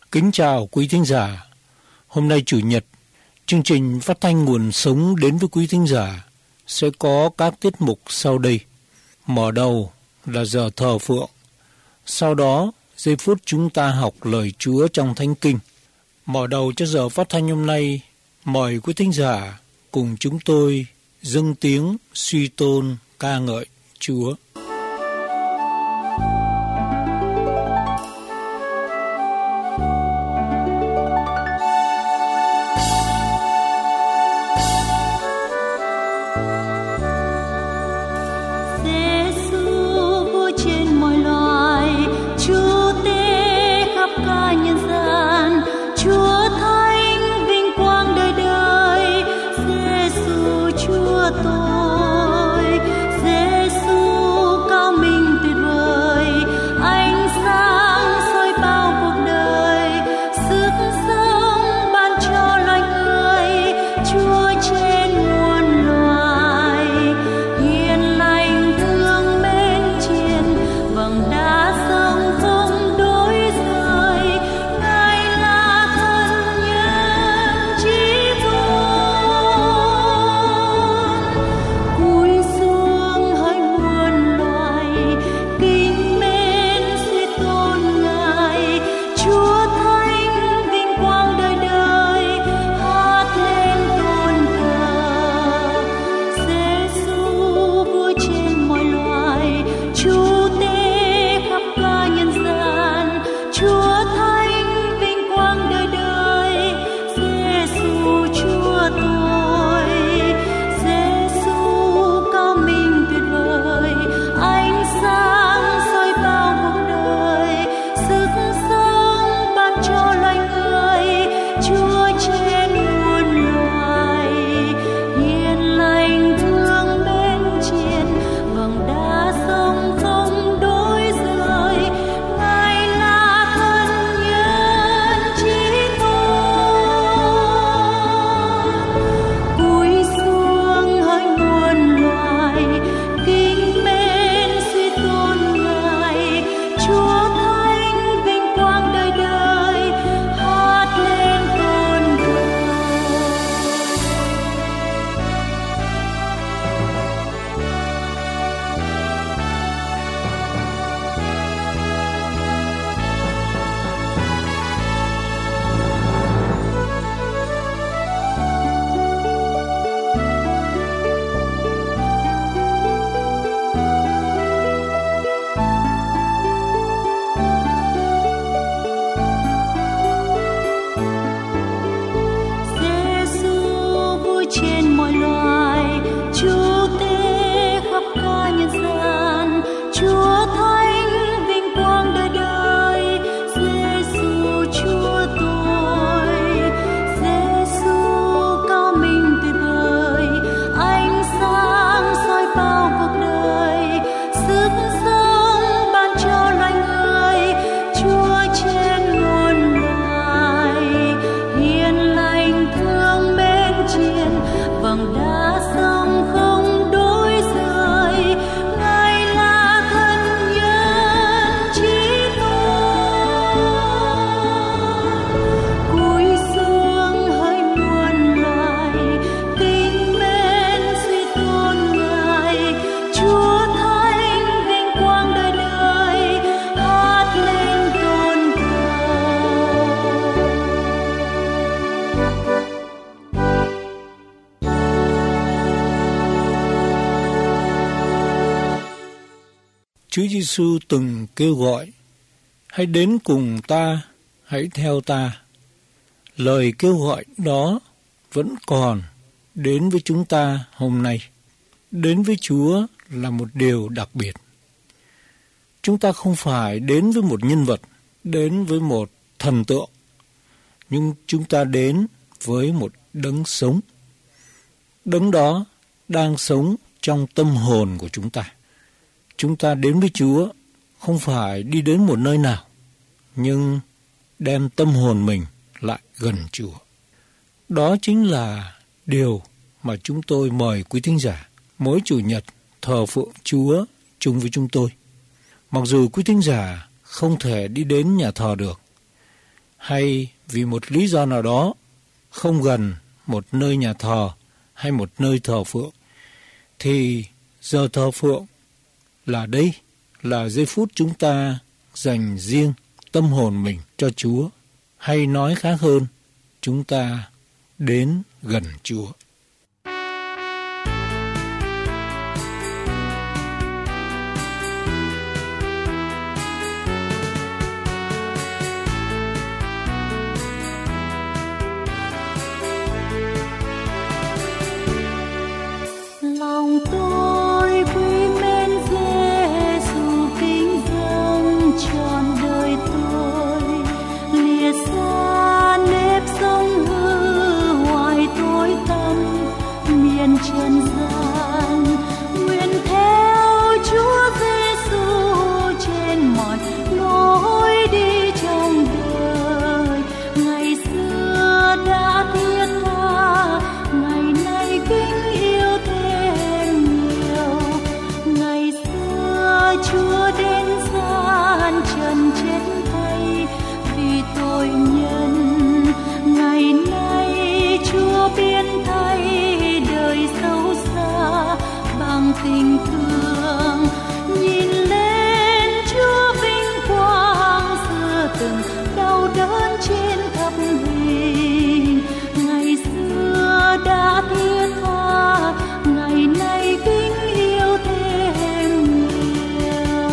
Kính chào quý thính giả. Hôm nay Chủ nhật, chương trình phát thanh Nguồn Sống đến với quý thính giả sẽ có các tiết mục sau đây. Mở đầu là giờ thờ phượng. Sau đó, giây phút chúng ta học lời Chúa trong Thánh Kinh. Mở đầu cho giờ phát thanh hôm nay, mời quý thính giả cùng chúng tôi dâng tiếng suy tôn ca ngợi Chúa. Chúa Giêsu từng kêu gọi: hãy đến cùng ta, hãy theo ta. Lời kêu gọi đó vẫn còn đến với chúng ta hôm nay. Đến với Chúa là một điều đặc biệt. Chúng ta không phải đến với một nhân vật, đến với một thần tượng, nhưng chúng ta đến với một đấng sống. Đấng đó đang sống trong tâm hồn của chúng ta. Chúng ta đến với Chúa không phải đi đến một nơi nào, nhưng đem tâm hồn mình lại gần Chúa. Đó chính là điều mà chúng tôi mời quý thính giả mỗi Chủ nhật thờ phượng Chúa chung với chúng tôi. Mặc dù quý thính giả không thể đi đến nhà thờ được, hay vì một lý do nào đó không gần một nơi nhà thờ hay một nơi thờ phượng, thì giờ thờ phượng là đây, là giây phút chúng ta dành riêng tâm hồn mình cho Chúa, hay nói khác hơn, chúng ta đến gần Chúa. Lòng tôi quý mến Giê-xu, kính dâng trọn đời tôi, lìa xa nếp sống hư hoài tối tăm miền trần gian, nguyện theo Chúa Giê-xu trên mọi lối đi trong đời. Ngày xưa đã thiết tha, ngày nay kính yêu thêm nhiều. Ngày xưa Chúa đến gian trần chết thay vì tội nhân, ngày nay Chúa biến thay đời xấu xa bằng tình thương. Nhìn lên Chúa vinh quang xưa từng đau đớn trên thập hình, ngày xưa đã thiết tha, ngày nay kính yêu thêm nhiều.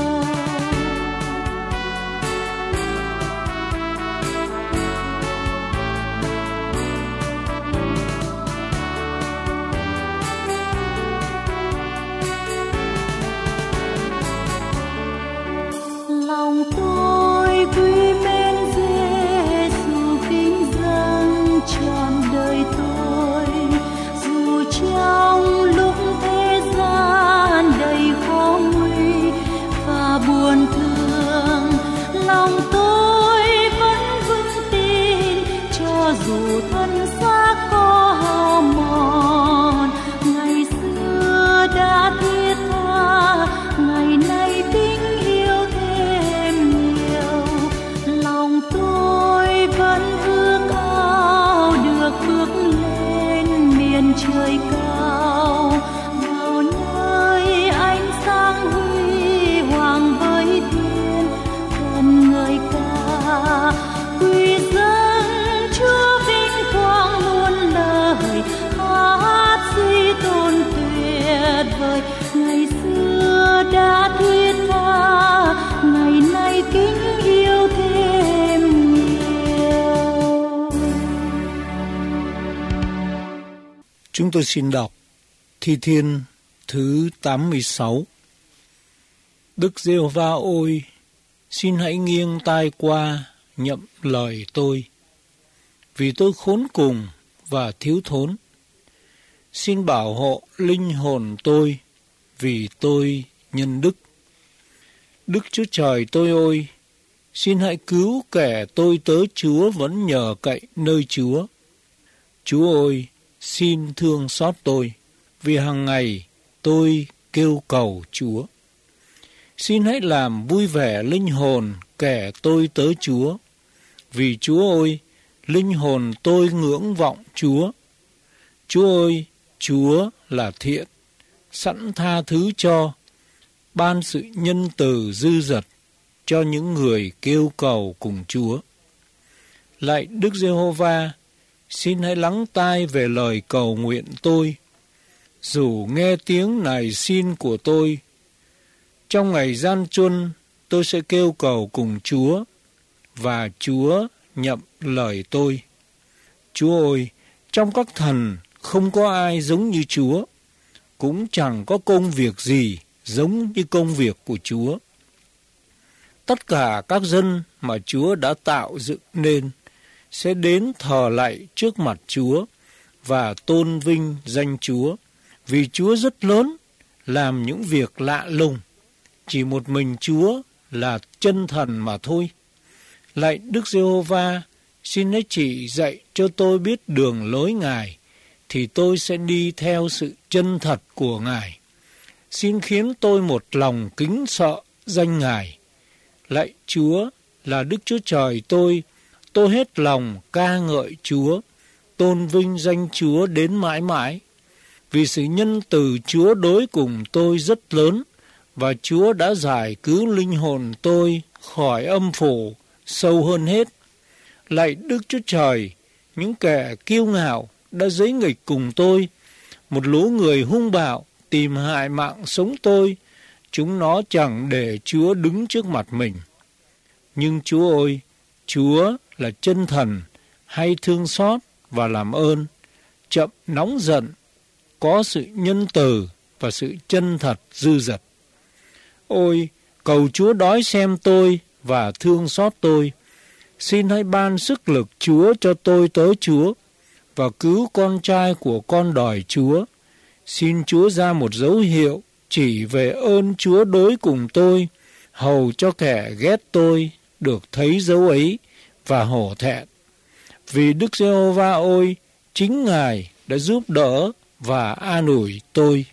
Lòng tôi quý mến Giê-xu, kính dâng trọn đời tôi, dù trong lúc thế gian đầy khó nguy và buồn thương, lòng tôi vẫn vững tin cho dù thân xác có hao mòn. Ngày xưa đã thiết tha, ngày nay kính yêu thêm nhiều. Lòng tôi vẫn ước ao được bước lên miền trời cao, vào nơi ánh sáng huy hoàng với thiên gần người ca. Quy dâng Chúa vinh quang muôn lời, hát suy tôn tuyệt vời. Ngày xưa đã thiết tha, ngày nay kính yêu thêm nhiều. Chúng tôi xin đọc Thi Thiên thứ 86. Đức Giê-hô-va ôi, xin hãy nghiêng tai qua nhậm lời tôi, vì tôi khốn cùng và thiếu thốn. Xin bảo hộ linh hồn tôi, vì tôi nhân đức. Đức Chúa Trời tôi ơi, xin hãy cứu kẻ tôi tớ Chúa vẫn nhờ cậy nơi Chúa. Chúa ơi, xin thương xót tôi, vì hàng ngày tôi kêu cầu Chúa. Xin hãy làm vui vẻ linh hồn kẻ tôi tớ Chúa, vì Chúa ơi, linh hồn tôi ngưỡng vọng Chúa. Chúa ơi, Chúa là thiện, sẵn tha thứ cho, ban sự nhân từ dư dật cho những người kêu cầu cùng Chúa. Lạy Đức Giê-hô-va, xin hãy lắng tai về lời cầu nguyện tôi, dù nghe tiếng nài xin của tôi. Trong ngày gian truân, tôi sẽ kêu cầu cùng Chúa, và Chúa nhậm lời tôi. Chúa ơi, trong các thần không có ai giống như Chúa, cũng chẳng có công việc gì giống như công việc của Chúa. Tất cả các dân mà Chúa đã tạo dựng nên sẽ đến thờ lạy trước mặt Chúa và tôn vinh danh Chúa, vì Chúa rất lớn, làm những việc lạ lùng. Chỉ một mình Chúa là chân thần mà thôi. Lạy Đức Giê-hô-va, xin hãy chỉ dạy cho tôi biết đường lối Ngài, thì tôi sẽ đi theo sự chân thật của Ngài. Xin khiến tôi một lòng kính sợ danh Ngài. Lạy Chúa là Đức Chúa Trời tôi tôi hết lòng ca ngợi Chúa, tôn vinh danh Chúa đến mãi mãi. Vì sự nhân từ Chúa đối cùng tôi rất lớn, và Chúa đã giải cứu linh hồn tôi khỏi âm phủ sâu hơn hết. Lạy Đức Chúa Trời, những kẻ kiêu ngạo đã giấy nghịch cùng tôi, một lũ người hung bạo tìm hại mạng sống tôi, chúng nó chẳng để Chúa đứng trước mặt mình. Nhưng Chúa ơi, Chúa là chân thần, hay thương xót và làm ơn, chậm nóng giận, có sự nhân từ và sự chân thật dư dật. Ôi, cầu Chúa đói xem tôi và thương xót tôi. Xin hãy ban sức lực Chúa cho tôi tới Chúa, và cứu con trai của con đòi Chúa. Xin Chúa ra một dấu hiệu chỉ về ơn Chúa đối cùng tôi, hầu cho kẻ ghét tôi được thấy dấu ấy và hổ thẹn. Vì Đức Giê-hô-va ôi, chính Ngài đã giúp đỡ và an ủi tôi.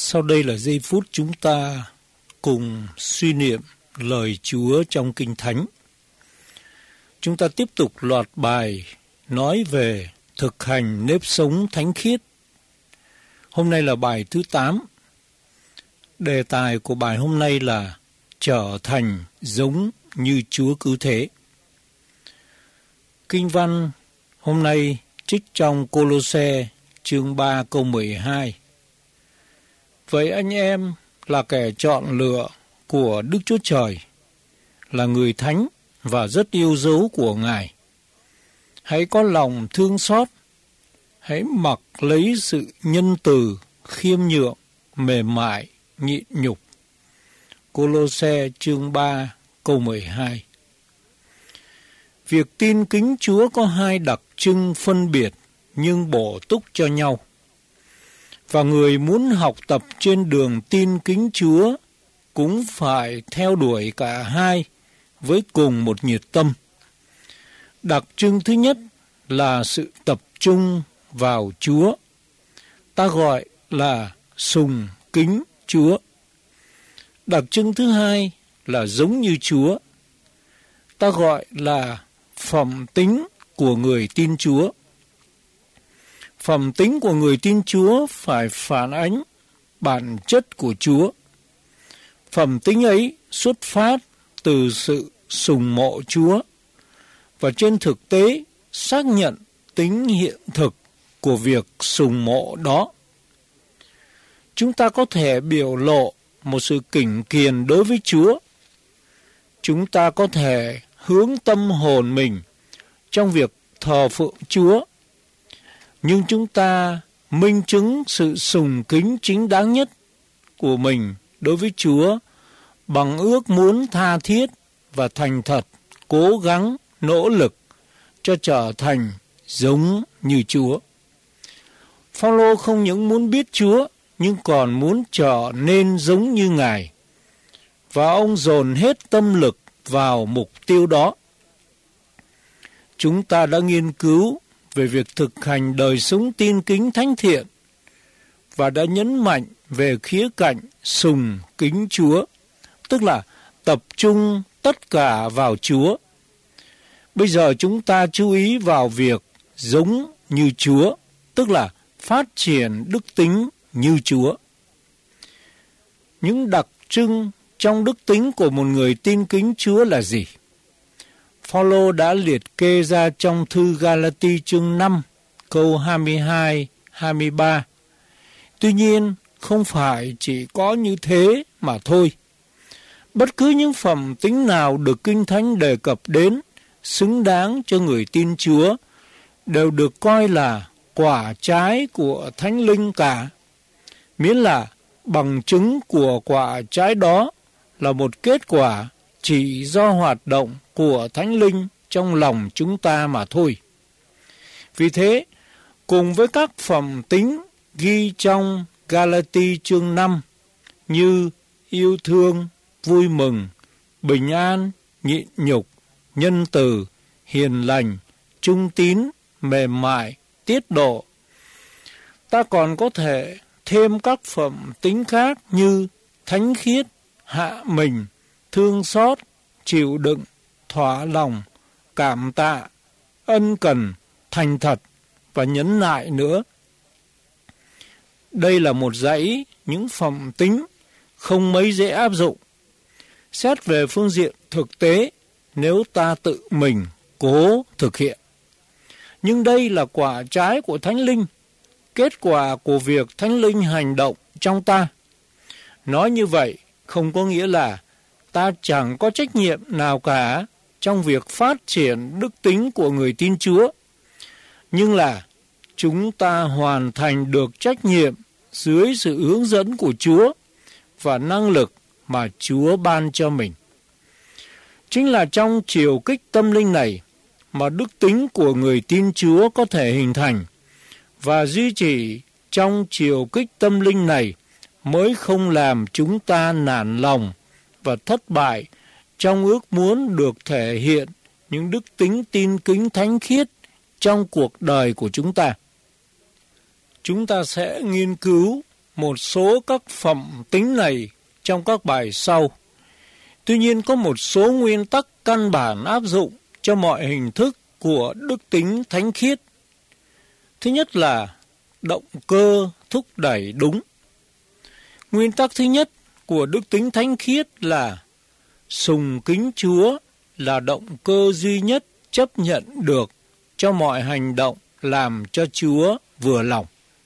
Sau đây là giây phút chúng ta cùng suy niệm lời Chúa trong Kinh Thánh. Chúng ta tiếp tục loạt bài nói về thực hành nếp sống thánh khiết. Hôm nay là bài thứ 8. Đề tài của bài hôm nay là trở thành giống như Chúa cứu thế. Kinh văn hôm nay trích trong Cô-lô-se chương 3 câu 12. Vậy anh em là kẻ chọn lựa của Đức Chúa Trời, là người thánh và rất yêu dấu của Ngài. Hãy có lòng thương xót, hãy mặc lấy sự nhân từ, khiêm nhượng, mềm mại, nhịn nhục. Cô-lô-se chương 3 câu 12. Việc tin kính Chúa có hai đặc trưng phân biệt nhưng bổ túc cho nhau. Và người muốn học tập trên đường tin kính Chúa cũng phải theo đuổi cả hai với cùng một nhiệt tâm. Đặc trưng thứ nhất là sự tập trung vào Chúa. Ta gọi là sùng kính Chúa. Đặc trưng thứ hai là giống như Chúa. Ta gọi là phẩm tính của người tin Chúa. Phẩm tính của người tin Chúa phải phản ánh bản chất của Chúa. Phẩm tính ấy xuất phát từ sự sùng mộ Chúa và trên thực tế xác nhận tính hiện thực của việc sùng mộ đó. Chúng ta có thể biểu lộ một sự kính kiền đối với Chúa. Chúng ta có thể hướng tâm hồn mình trong việc thờ phượng Chúa. Nhưng chúng ta minh chứng sự sùng kính chính đáng nhất của mình đối với Chúa bằng ước muốn tha thiết và thành thật, cố gắng, nỗ lực cho trở thành giống như Chúa. Phao-lô không những muốn biết Chúa, nhưng còn muốn trở nên giống như Ngài. Và ông dồn hết tâm lực vào mục tiêu đó. Chúng ta đã nghiên cứu về việc thực hành đời sống tin kính thánh thiện và đã nhấn mạnh về khía cạnh sùng kính Chúa, tức là tập trung tất cả vào Chúa. Bây giờ chúng ta chú ý vào việc giống như Chúa, tức là phát triển đức tính như Chúa. Những đặc trưng trong đức tính của một người tin kính Chúa là gì? Phao-lô đã liệt kê ra trong thư Ga-la-ti chương 5, câu 22-23. Tuy nhiên, không phải chỉ có như thế mà thôi. Bất cứ những phẩm tính nào được Kinh Thánh đề cập đến xứng đáng cho người tin Chúa đều được coi là quả trái của Thánh Linh cả, miễn là bằng chứng của quả trái đó là một kết quả chỉ do hoạt động của Thánh Linh trong lòng chúng ta mà thôi. Vì thế, cùng với các phẩm tính ghi trong Ga-la-ti chương 5 như yêu thương, vui mừng, bình an, nhịn nhục, nhân từ, hiền lành, trung tín, mềm mại, tiết độ, ta còn có thể thêm các phẩm tính khác như thánh khiết, hạ mình, thương xót, chịu đựng, thỏa lòng, cảm tạ, ân cần, thành thật và nhẫn nại nữa. Đây là một dãy những phẩm tính không mấy dễ áp dụng. Xét về phương diện thực tế, nếu ta tự mình cố thực hiện. Nhưng đây là quả trái của Thánh Linh, kết quả của việc Thánh Linh hành động trong ta. Nói như vậy không có nghĩa là ta chẳng có trách nhiệm nào cả trong việc phát triển đức tính của người tin Chúa, nhưng là chúng ta hoàn thành được trách nhiệm dưới sự hướng dẫn của Chúa và năng lực mà Chúa ban cho mình. Chính là trong chiều kích tâm linh này mà đức tính của người tin Chúa có thể hình thành, và duy trì trong chiều kích tâm linh này mới không làm chúng ta nản lòng và thất bại trong ước muốn được thể hiện những đức tính tin kính thánh khiết trong cuộc đời của chúng ta. Chúng ta sẽ nghiên cứu một số các phẩm tính này trong các bài sau. Tuy nhiên có một số nguyên tắc căn bản áp dụng cho mọi hình thức của đức tính thánh khiết. Thứ nhất là động cơ thúc đẩy đúng. Nguyên tắc thứ nhất của đức tính thánh khiết là sùng kính Chúa là động cơ duy nhất chấp nhận được cho mọi hành động làm cho Chúa vừa lòng.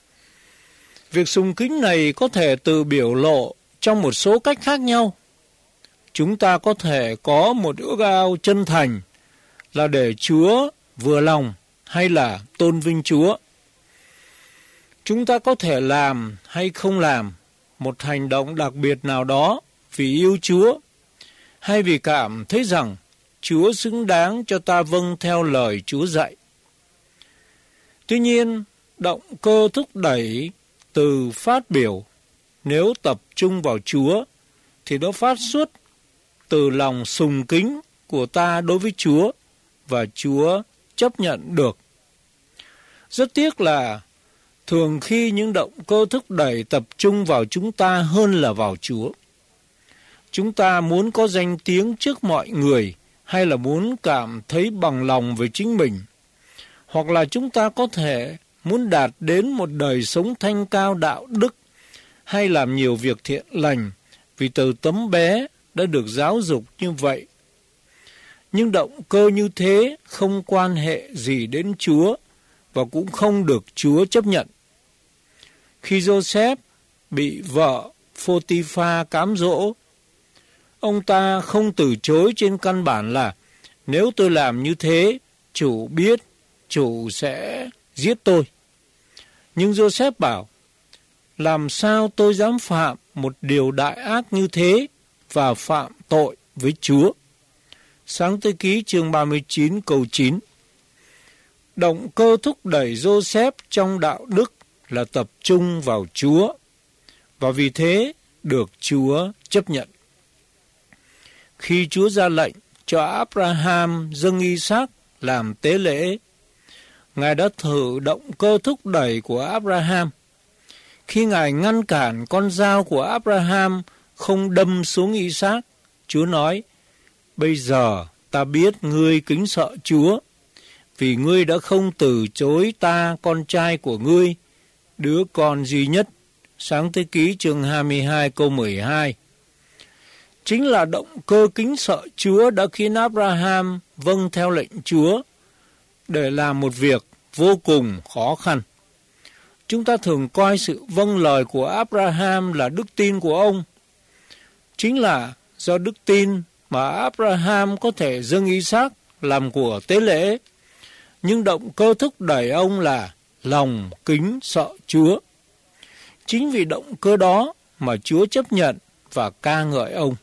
Việc sùng kính này có thể tự biểu lộ trong một số cách khác nhau. Chúng ta có thể có một ước ao chân thành là để Chúa vừa lòng hay là tôn vinh Chúa. Chúng ta có thể làm hay không làm một hành động đặc biệt nào đó vì yêu Chúa, hay vì cảm thấy rằng Chúa xứng đáng cho ta vâng theo lời Chúa dạy. Tuy nhiên, động cơ thúc đẩy từ phát biểu nếu tập trung vào Chúa thì nó phát xuất từ lòng sùng kính của ta đối với Chúa và Chúa chấp nhận được. Rất tiếc là thường khi những động cơ thúc đẩy tập trung vào chúng ta hơn là vào Chúa. Chúng ta muốn có danh tiếng trước mọi người hay là muốn cảm thấy bằng lòng về chính mình. Hoặc là chúng ta có thể muốn đạt đến một đời sống thanh cao đạo đức hay làm nhiều việc thiện lành vì từ tấm bé đã được giáo dục như vậy. Nhưng động cơ như thế không quan hệ gì đến Chúa và cũng không được Chúa chấp nhận. Khi Joseph bị vợ Phô-ti-pha cám dỗ, ông ta không từ chối trên căn bản là nếu tôi làm như thế, chủ biết, chủ sẽ giết tôi. Nhưng Joseph bảo, làm sao tôi dám phạm một điều đại ác như thế và phạm tội với Chúa? Sáng thế ký chương 39 câu 9. Động cơ thúc đẩy Joseph trong đạo đức là tập trung vào Chúa, và vì thế được Chúa chấp nhận. Khi Chúa ra lệnh cho Abraham dâng Isaac làm tế lễ, Ngài đã thử động cơ thúc đẩy của Abraham. Khi Ngài ngăn cản con dao của Abraham không đâm xuống Isaac, Chúa nói, bây giờ ta biết ngươi kính sợ Chúa, vì ngươi đã không từ chối ta con trai của ngươi, đứa con duy nhất. Sáng thế ký chương 22 câu 12. Chính là động cơ kính sợ Chúa đã khiến Abraham vâng theo lệnh Chúa để làm một việc vô cùng khó khăn. Chúng ta thường coi sự vâng lời của Abraham là đức tin của ông. Chính là do đức tin mà Abraham có thể dâng Isaac làm của tế lễ, nhưng động cơ thúc đẩy ông là lòng kính sợ Chúa. Chính vì động cơ đó mà Chúa chấp nhận và ca ngợi ông.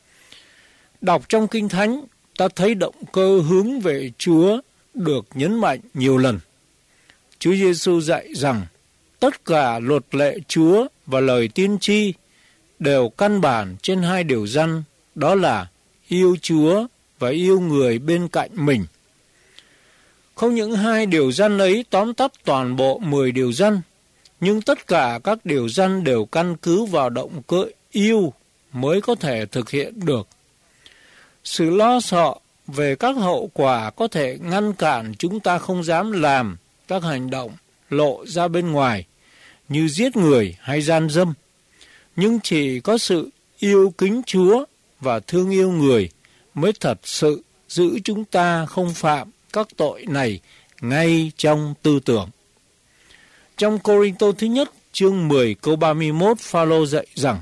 Đọc trong Kinh Thánh, ta thấy động cơ hướng về Chúa được nhấn mạnh nhiều lần. Chúa Giêsu dạy rằng tất cả luật lệ Chúa và lời tiên tri đều căn bản trên hai điều răn, đó là yêu Chúa và yêu người bên cạnh mình. Không những hai điều răn ấy tóm tắt toàn bộ 10 điều răn, nhưng tất cả các điều răn đều căn cứ vào động cơ yêu mới có thể thực hiện được. Sự lo sợ về các hậu quả có thể ngăn cản chúng ta không dám làm các hành động lộ ra bên ngoài như giết người hay gian dâm. Nhưng chỉ có sự yêu kính Chúa và thương yêu người mới thật sự giữ chúng ta không phạm các tội này ngay trong tư tưởng. Trong Cô-rinh-tô thứ nhất chương 10 câu 31, Phao-lô dạy rằng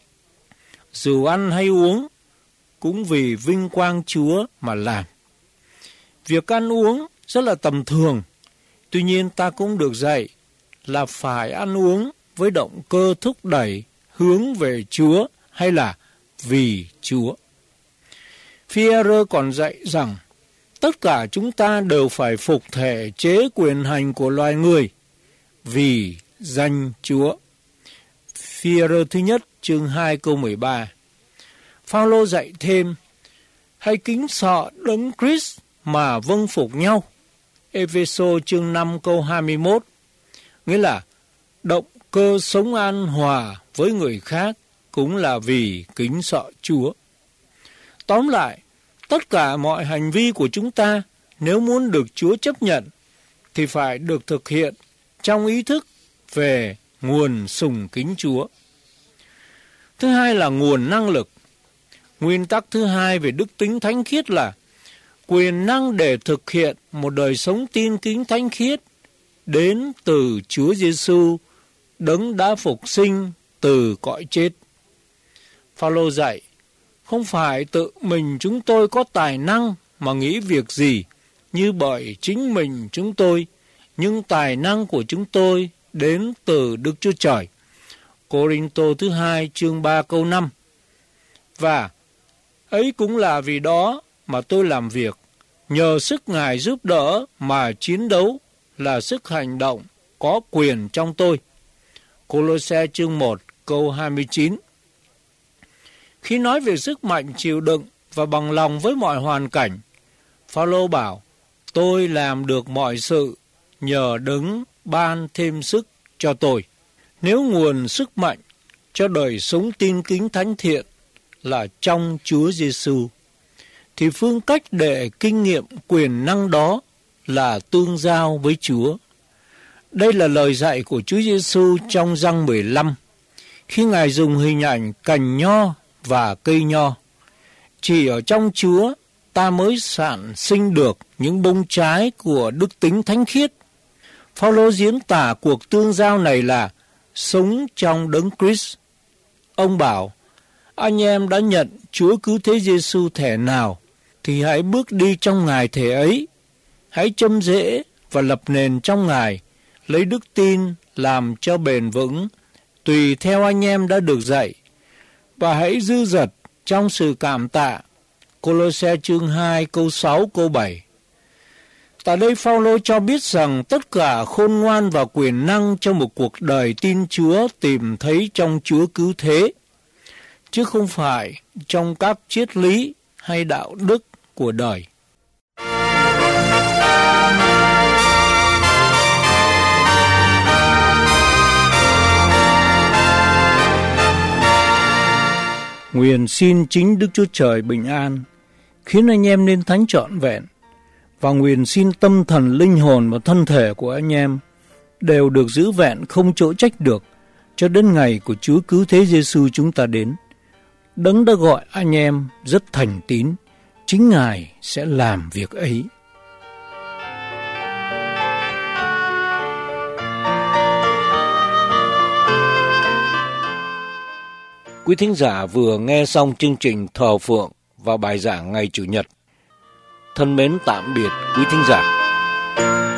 dù ăn hay uống cũng vì vinh quang Chúa mà làm. Việc ăn uống rất là tầm thường, tuy nhiên ta cũng được dạy là phải ăn uống với động cơ thúc đẩy hướng về Chúa hay là vì Chúa. Phi-e-rơ còn dạy rằng tất cả chúng ta đều phải phục thể chế quyền hành của loài người vì danh Chúa. Phi-e-rơ thứ nhất chương 2 câu 13. Phao-lô dạy thêm, hãy kính sợ Đấng Christ mà vâng phục nhau. Ê-phê-sô chương 5 câu 21. Nghĩa là động Cơ sống an hòa với người khác cũng là vì kính sợ Chúa. Tóm lại, tất cả mọi hành vi của chúng ta nếu muốn được Chúa chấp nhận thì phải được thực hiện trong ý thức về nguồn sùng kính Chúa. Thứ hai là nguồn năng lực. Nguyên tắc thứ hai về đức tính thánh khiết là quyền năng để thực hiện một đời sống tin kính thánh khiết đến từ Chúa Giêsu, Đấng đã phục sinh từ cõi chết. Phao-lô dạy, không phải tự mình chúng tôi có tài năng mà nghĩ việc gì như bởi chính mình chúng tôi, nhưng tài năng của chúng tôi đến từ Đức Chúa Trời. Cô-rinh-tô thứ 2 chương 3 câu 5. Và ấy cũng là vì đó mà tôi làm việc, nhờ sức Ngài giúp đỡ mà chiến đấu là sức hành động có quyền trong tôi. Cô-lô-se chương 1 câu 29. Khi nói về sức mạnh chịu đựng và bằng lòng với mọi hoàn cảnh, Phao-lô bảo, tôi làm được mọi sự nhờ Đấng ban thêm sức cho tôi. Nếu nguồn sức mạnh cho đời sống tin kính thánh thiện là trong Chúa Giêsu, thì phương cách để kinh nghiệm quyền năng đó là tương giao với Chúa. Đây là lời dạy của Chúa Giêsu trong Giăng 15, khi Ngài dùng hình ảnh cành nho và cây nho. Chỉ ở trong Chúa ta mới sản sinh được những bông trái của đức tính thánh khiết. Phao-lô diễn tả cuộc tương giao này là sống trong Đấng Christ. Ông bảo, anh em đã nhận Chúa Cứu Thế Giêsu thể nào, thì hãy bước đi trong Ngài thể ấy. Hãy châm rễ và lập nền trong Ngài, lấy đức tin làm cho bền vững, tùy theo anh em đã được dạy. Và hãy dư dật trong sự cảm tạ. Cô-lô-se chương 2 câu 6 câu 7. Tại đây Phao-lô cho biết rằng tất cả khôn ngoan và quyền năng cho một cuộc đời tin Chúa tìm thấy trong Chúa Cứu Thế, chứ không phải trong các triết lý hay đạo đức của đời. Nguyện xin chính Đức Chúa Trời bình an, khiến anh em nên thánh trọn vẹn, và nguyện xin tâm thần, linh hồn và thân thể của anh em đều được giữ vẹn không chỗ trách được cho đến ngày của Chúa Cứu Thế Giêsu chúng ta đến. Đấng đã gọi anh em rất thành tín, chính Ngài sẽ làm việc ấy. Quý thính giả vừa nghe xong chương trình Thờ Phượng và bài giảng ngày Chủ nhật. Thân mến tạm biệt quý thính giả.